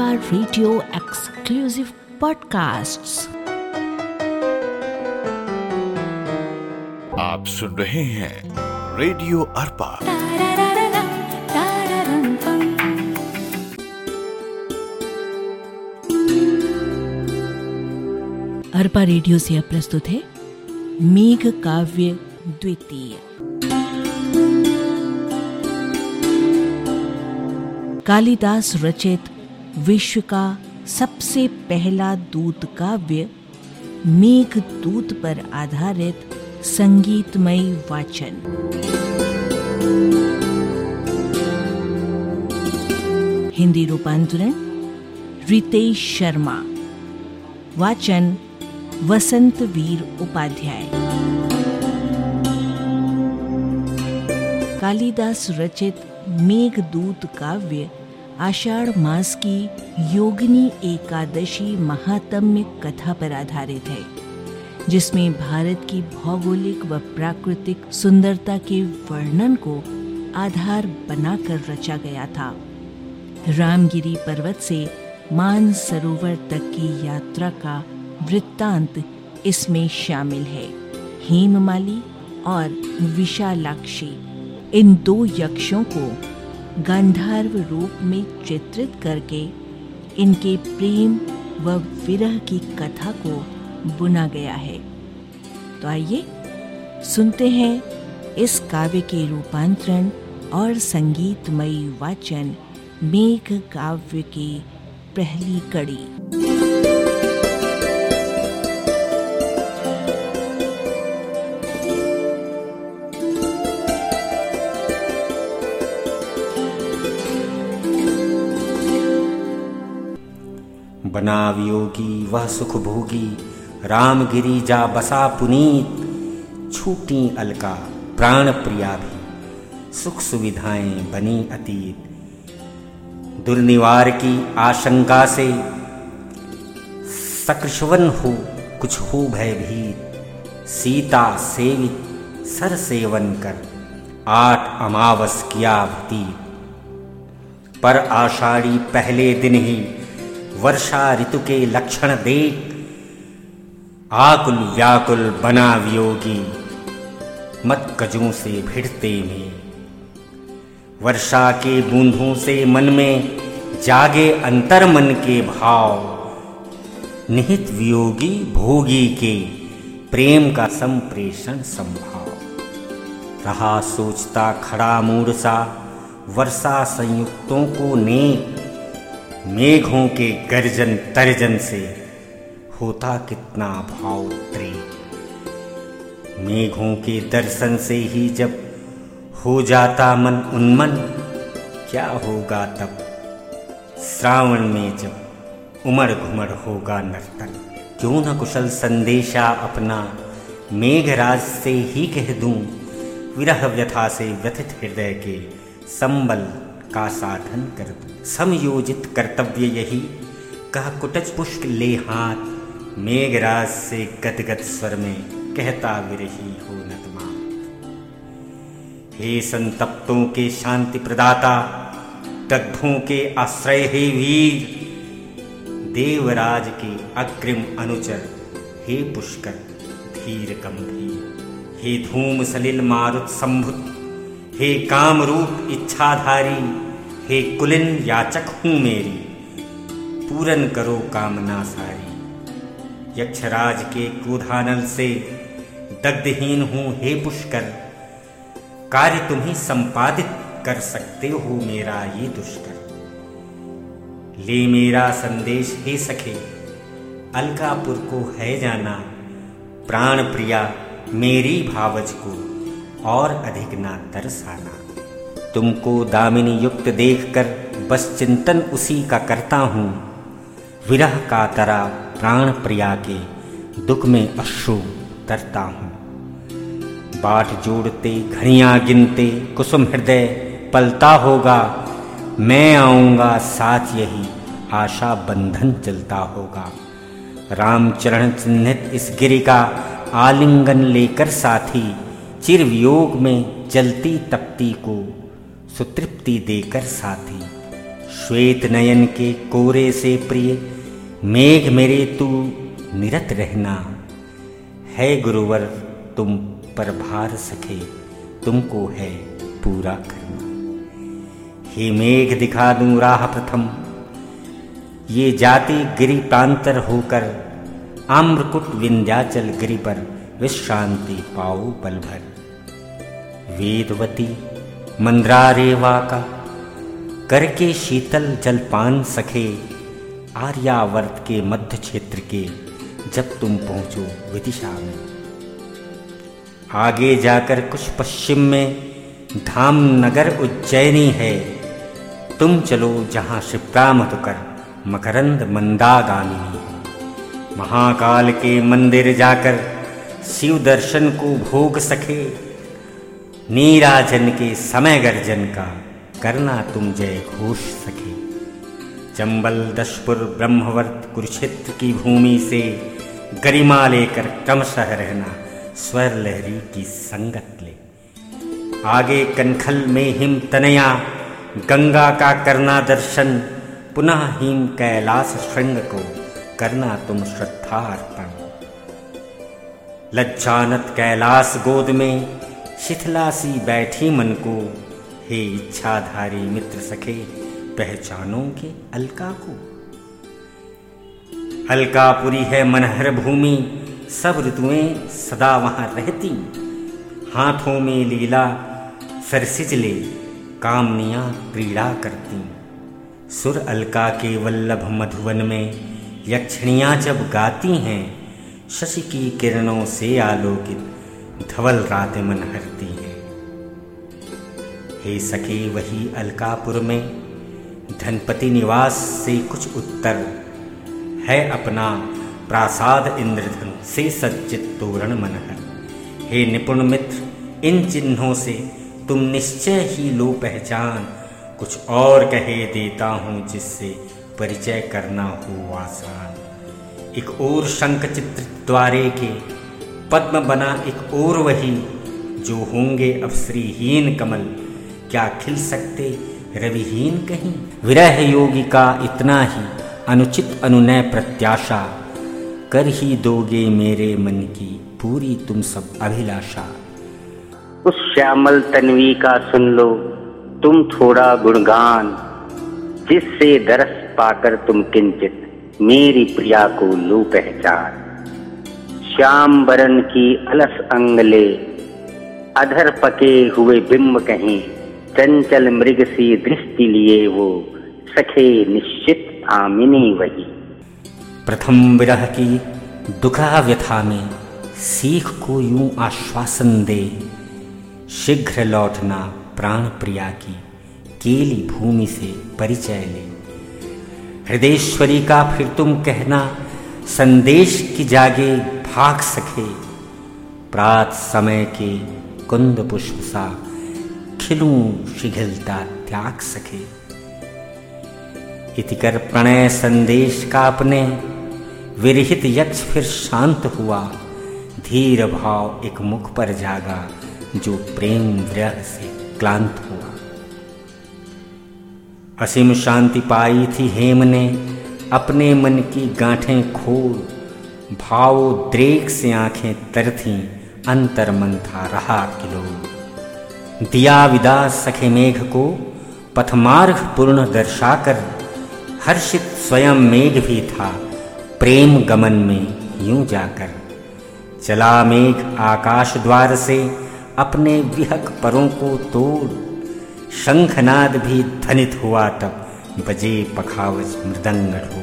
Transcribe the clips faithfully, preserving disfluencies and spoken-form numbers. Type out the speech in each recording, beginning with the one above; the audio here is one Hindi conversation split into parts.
Radio exclusive podcasts. आप सुन रहे हैं रेडियो अर्पा। अर्पा रेडियो से अब प्रस्तुत है मेघ काव्य द्वितीय। कालिदास रचित विश्व का सबसे पहला दूत काव्य मेघदूत पर आधारित संगीतमय वाचन। हिंदी रूपांतरण रितेश शर्मा। वाचन वसंत वीर उपाध्याय। कालिदास रचित मेघदूत काव्य आषाढ़ मास की योगिनी एकादशी महात्म्य कथा पर आधारित है, जिसमें भारत की भौगोलिक व प्राकृतिक सुंदरता के वर्णन को आधार बनाकर रचा गया था। रामगिरी पर्वत से मान सरोवर तक की यात्रा का वृत्तांत इसमें शामिल है। हेममाली और विशालाक्षी इन दो यक्षों को गांधार्व रूप में चित्रित करके इनके प्रेम व विरह की कथा को बुना गया है। तो आइए सुनते हैं इस काव्य के रूपांतरण और संगीतमयी वाचन मेघ काव्य की पहली कड़ी। बना वियोगी वह सुख भोगी, रामगिरी जा बसा पुनीत। छूटी अलका प्राण प्रिया भी, सुख सुविधाएं बनी अतीत। दुर्निवार की आशंका से सकृष्वन हो कुछ हो भयभीत। सीता सेवित सर सेवन कर, आठ अमावस किया व्यतीत। पर आषाढ़ी पहले दिन ही वर्षा ऋतु के लक्षण देख, आकुल व्याकुल बना वियोगी। मत कजों से भिड़ते में वर्षा के बूंदों से मन में जागे अंतर मन के भाव। निहित वियोगी भोगी के प्रेम का संप्रेषण संभाव। रहा सोचता खड़ा मूड सा, वर्षा संयुक्तों को नेक। मेघों के गर्जन तर्जन से होता कितना भाव प्रेम। मेघों के दर्शन से ही जब हो जाता मन उन्मन, क्या होगा तब श्रावण में जब उमड़ घुमड़ होगा नर्तन। क्यों न कुशल संदेशा अपना मेघराज से ही कह दूं। विरह व्यथा से व्यथित हृदय के संबल का साधन कर दूं। समयोजित कर्तव्य यही, कह कुटज पुष्प ले हाथ। मेघराज से गदगद स्वर में कहता विरही हो नतमा। हे संतप्तों के शांति प्रदाता, दग्धों के आश्रय हे वीर। देवराज के अग्रिम अनुचर हे पुष्कर धीर गंभीर। हे धूम सलिल मारुत संभुत, हे कामरूप इच्छाधारी। हे कुलिन याचक हूँ मेरी, पूरन करो कामना सारी। यक्षराज के क्रोधानल से दग्धहीन हूँ हे पुष्कर। कार्य तुम ही संपादित कर सकते हो मेरा ये दुष्कर। ले मेरा संदेश हे सखे, अलकापुर को है जाना। प्राण प्रिया मेरी भावज को और अधिक ना तरसाना। तुमको दामिनी युक्त देखकर बस चिंतन उसी का करता हूँ। विरह का तरा प्राण प्रिया के दुख में अश्रु तरता हूँ। बाट जोड़ते घड़ियाँ गिनते कुसुम हृदय पलता होगा। मैं आऊँगा साथ यही आशा बंधन चलता होगा। रामचरण चिन्हित इस गिरि का आलिंगन लेकर साथी। चिर वियोग में जलती तपती को सुतृप्ति देकर साथी। श्वेत नयन के कोरे से प्रिय मेघ मेरे तू निरत रहना। है गुरुवर तुम पर भार सखे, तुमको है पूरा करना। हे मेघ दिखा दूं राह प्रथम, ये जाति गिरि प्रांतर होकर आम्रकुट विंध्याचल गिरि पर विश्रांति पाओ पल भर। वेदवती मंद्रारेवा का करके शीतल जलपान सखे, आर्यावर्त के मध्य क्षेत्र के जब तुम पहुंचो विदिशा में। आगे जाकर कुछ पश्चिम में धाम नगर उज्जैनी है, तुम चलो जहां शिप्रा मधुकर मकरंद मंदागामिनी है। महाकाल के मंदिर जाकर शिव दर्शन को भोग सके, नीराजन के समय गर्जन का करना तुम जय घोष सके। चंबल दशपुर ब्रह्मवर्त कुरुक्षेत्र की भूमि से गरिमा लेकर क्रमशः रहना, स्वर लहरी की संगत ले। आगे कनखल में हिम तनया गंगा का करना दर्शन, पुनः हिम कैलाश श्रृंग को करना तुम श्रद्धा अर्पण। लज्जानत कैलाश गोद में शिथिलासी बैठी मन को, हे इच्छाधारी मित्र सखे पहचानोगे अलका को। अलकापुरी है मनहर भूमि, सब ऋतुएं सदा वहां रहती। हाथों में लीला सरसिजले कामनियां क्रीड़ा करती। सुर अलका के वल्लभ मधुवन में यक्षिणियां जब गाती हैं, शशि की किरणों से आलोकित धवल रातें मन हरती हैं। हे सखे वही अलकापुर में धनपति निवास से कुछ उत्तर है अपना प्रासाद इंद्रधन से सज्जित तोरण मनहर। हे निपुण मित्र इन चिन्हों से तुम निश्चय ही लो पहचान, कुछ और कहे देता हूँ जिससे परिचय करना हो आसान। एक और शंख चित्र द्वारे के पद्म बना, एक और वही जो होंगे अब श्रीहीन कमल, क्या खिल सकते रविहीन कहीं। विरह योगी का इतना ही अनुचित अनुनय प्रत्याशा, कर ही दोगे मेरे मन की पूरी तुम सब अभिलाषा। उस श्यामल तन्वी का सुन लो तुम थोड़ा गुणगान, जिससे दरस पाकर तुम किंचित मेरी प्रिया को लो पहचान। श्याम बरन की अलस अंगले अधर पके हुए बिंब कहीं, चंचल मृग सी दृष्टि लिए वो सखे निश्चित आमिनी वही। प्रथम विरह की दुखा व्यथा में सीख को यूं आश्वासन दे, शीघ्र लौटना प्राण प्रिया की केली भूमि से परिचय ले। हृदयेश्वरी का फिर तुम कहना संदेश की जागे भाग सके, प्रात समय के कुंद पुष्प सा खिलूं शिथिलता त्याग सके। इतिकर प्रणय संदेश का अपने विरहित यक्ष फिर शांत हुआ, धीर भाव एक मुख पर जागा जो प्रेम विरह से क्लांत हुआ। असीम शांति पाई थी हेम ने अपने मन की गांठें खोल, भावोद्रेक से आंखें तर थीं अंतर मन था रहा किलोल। दिया विदा सखे मेघ को पथमार्ग पूर्ण दर्शाकर, हर्षित स्वयं मेघ भी था प्रेम गमन में यूं जाकर। चला मेघ आकाश द्वार से अपने विहक परों को तोड़, शंखनाद भी ध्वनित हुआ तब बजे पखावज मृदंग ढोल।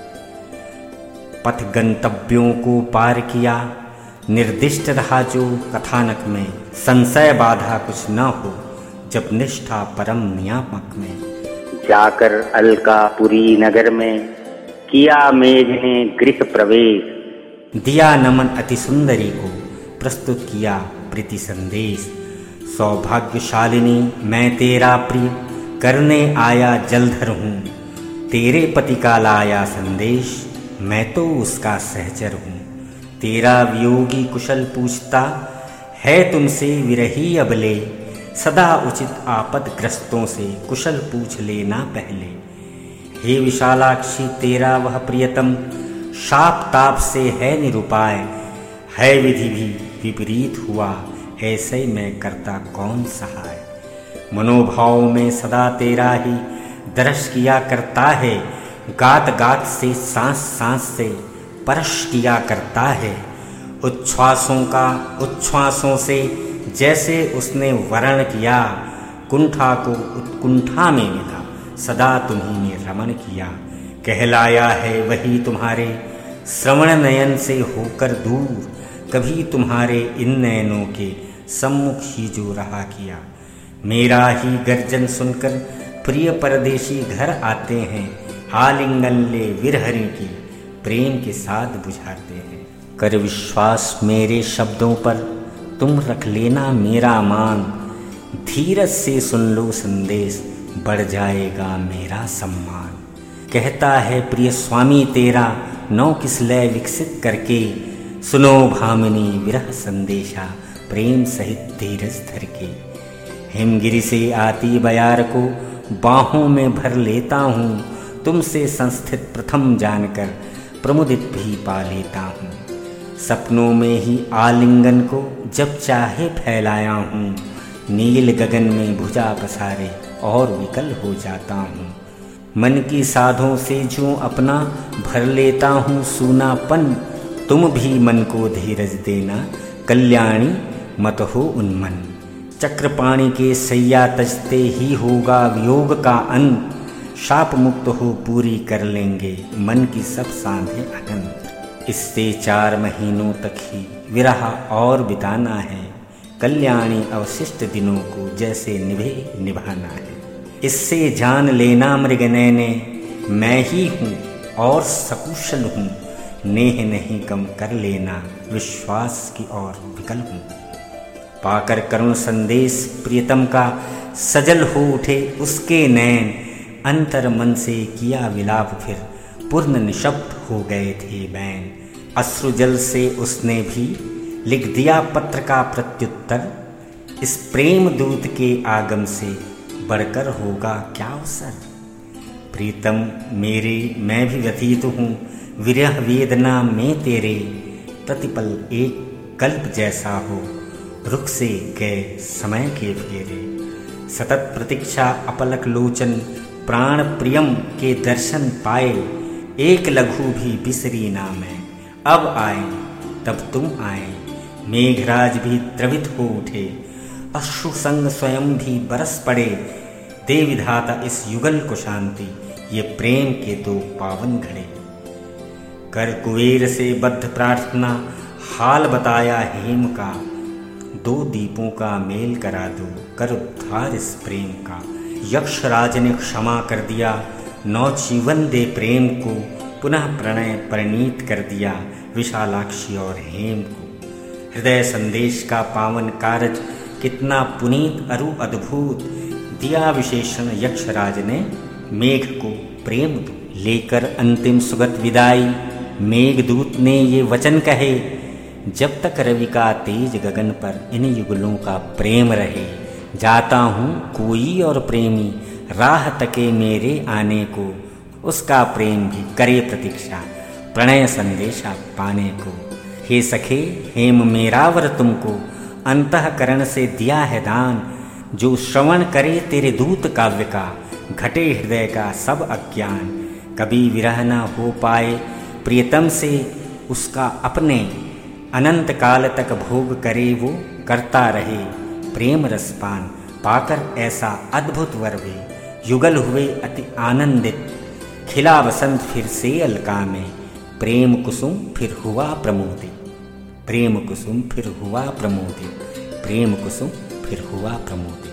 पथ गंतव्यों को पार किया निर्दिष्ट रहा जो कथानक में, संशय बाधा कुछ न हो जब निष्ठा परम नियामक में। जाकर अलकापुरी नगर में किया मेघ ने गृह प्रवेश, दिया नमन अति सुंदरी को प्रस्तुत किया प्रीति संदेश। सौभाग्यशालिनी मैं तेरा प्रिय करने आया जलधर हूँ, तेरे पति का लाया संदेश मैं तो उसका सहचर हूँ। तेरा वियोगी कुशल पूछता है तुमसे विरही अबले, सदा उचित आपद ग्रस्तों से कुशल पूछ लेना पहले। हे विशालाक्षी तेरा वह प्रियतम शाप ताप से है निरुपाय, है विधि भी विपरीत हुआ ऐसे मैं करता कौन सहाय। मनोभाव में सदा तेरा ही दर्श किया करता है, गात गात से सांस सांस से परश किया करता है। उच्छ्वासों का उच्छ्वासों से जैसे उसने वर्ण किया, कुंठा को उत्कुंठा में मिला सदा तुम्ही ने रमण किया। कहलाया है वही तुम्हारे श्रवण नयन से होकर दूर, कभी तुम्हारे इन नयनों के सम्मुख ही जो रहा किया। मेरा ही गर्जन सुनकर प्रिय परदेशी घर आते हैं, आलिंगन ले विरहरी की प्रेम के साथ बुझाते हैं। कर विश्वास मेरे शब्दों पर तुम रख लेना मेरा मान, धीरज से सुन लो संदेश बढ़ जाएगा मेरा सम्मान। कहता है प्रिय स्वामी तेरा नौ किसलय विकसित करके, सुनो भामिनी विरह संदेशा प्रेम सहित धीरज धर के। हिमगिरी से आती बयार को बाहों में भर लेता हूँ, तुमसे संस्थित प्रथम जानकर प्रमुदित भी पा लेता हूँ। सपनों में ही आलिंगन को जब चाहे फैलाया हूँ, नील गगन में भुजा पसारे और विकल हो जाता हूँ। मन की साधों से जो अपना भर लेता हूँ सूनापन, तुम भी मन को धीरज देना कल्याणी मत हो उन्मन। चक्रपाणी के सैया तजते ही होगा वियोग का अंत, शाप मुक्त हो पूरी कर लेंगे मन की सब सांधे अनंत। इससे चार महीनों तक ही विरह और बिताना है, कल्याणी अवशिष्ट दिनों को जैसे निभे निभाना है। इससे जान लेना मृगनयने मैं ही हूँ और सकुशल हूँ, नेह नहीं कम कर लेना विश्वास की ओर विकल हूँ। पाकर करुण संदेश प्रियतम का सजल हो उठे उसके नैन, अंतर मन से किया विलाप फिर पूर्ण निशब्द हो गए थे बैन। अश्रुजल से उसने भी लिख दिया पत्र का प्रत्युत्तर, इस प्रेम दूत के आगम से बढ़कर होगा क्या अवसर। प्रीतम मेरे मैं भी व्यतीत हूँ विरह वेदना में तेरे, प्रतिपल एक कल्प जैसा हो रुख से गए समय के फेरे। सतत प्रतीक्षा अपलक लोचन प्राण प्रियम के दर्शन पाए, एक लघु भी बिसरी ना मैं अब आए तब तुम आए। मेघराज भी द्रवित हो उठे, अश्रु संग स्वयं भी बरस पड़े, दे विधाता इस युगल को शांति ये प्रेम के दो पावन घड़े। कर कुबेर से बद्ध प्रार्थना हाल बताया हेम का, दो दीपों का मेल करा दो कर उद्धार इस प्रेम का। यक्षराज ने क्षमा कर दिया नौ जीवन दे प्रेम को, पुनः प्रणय परिणीत कर दिया विशालाक्षी और हेम को। हृदय संदेश का पावन कारज कितना पुनीत अरु अद्भुत, दिया विशेषण यक्षराज ने मेघ को प्रेम दो। लेकर अंतिम सुगत विदाई मेघदूत ने ये वचन कहे, जब तक रवि का तेज गगन पर इन युगलों का प्रेम रहे, जाता हूँ कोई और प्रेमी राह तके मेरे आने को, उसका प्रेम भी करे प्रतीक्षा प्रणय संदेशा पाने को। हे सखे हेम मेरा वर तुमको अंतःकरण से दिया है दान, जो श्रवण करे तेरे दूत काव्य का घटे हृदय का सब अज्ञान। कभी विरह न हो पाए प्रियतम से उसका अपने, अनंत काल तक भोग करे वो करता रहे प्रेम रसपान। पाकर ऐसा अद्भुत वर वे युगल हुए अति आनंदित, खिला बसंत फिर से अलका में प्रेम कुसुम फिर हुआ प्रमोदित। प्रेम कुसुम फिर हुआ प्रमोदित, प्रेम कुसुम फिर हुआ प्रमोदित।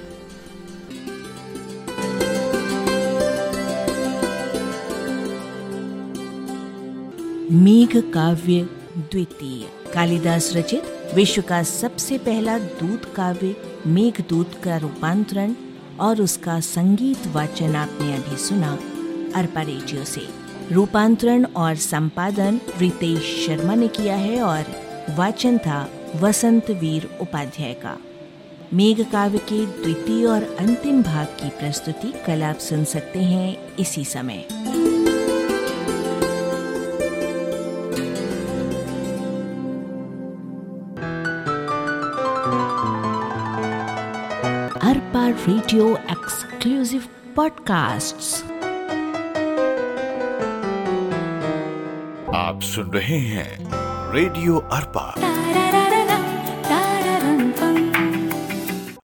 मेघ काव्य द्वितीय, कालिदास रचित विश्व का सबसे पहला दूत काव्य मेघदूत का रूपांतरण और उसका संगीत वाचन आपने अभी सुना अरपा रेडियो से। रूपांतरण और संपादन रितेश शर्मा ने किया है और वाचन था वसंत वीर उपाध्याय का। मेघ काव्य के द्वितीय और अंतिम भाग की प्रस्तुति कल आप सुन सकते हैं इसी समय। Arpa radio exclusive podcasts. आप सुन रहे हैं रेडियो अरपा।